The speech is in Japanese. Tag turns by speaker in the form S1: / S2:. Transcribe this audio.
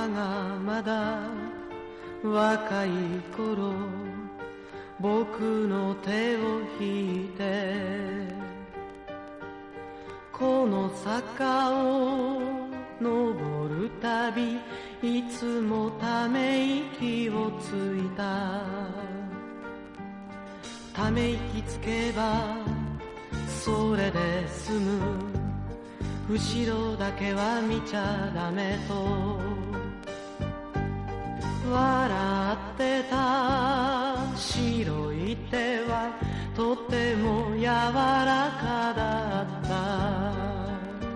S1: がまだ若い頃、僕の手を引いてこの坂を登るたび、いつもため息をついた。ため息つけばそれで済む、後ろだけは見ちゃダメと